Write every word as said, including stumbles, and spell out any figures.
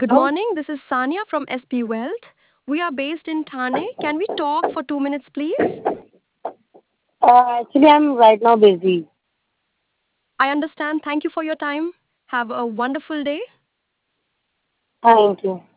Good Oh, morning. This is Sanya from S P Wealth. We are based in Thane. Can we talk for two minutes, please? uh, actually, I'm right now busy. I understand. Thank you for your time. Have a wonderful day. Thank you.